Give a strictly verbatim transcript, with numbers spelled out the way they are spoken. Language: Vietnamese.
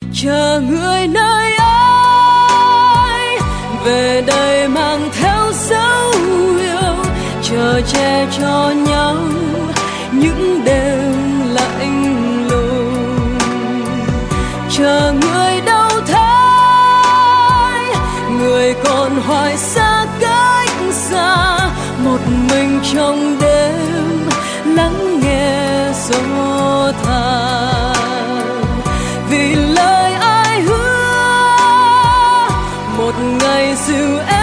chờ người nơi ấy về đây mang theo dấu yêu, chờ che cho nhau những đêm lạnh lùng, chờ người đâu thấy người còn hoài xa cách xa, một mình trong đêm lắng nghe gió than. Vì lời ai hứa một ngày dìu em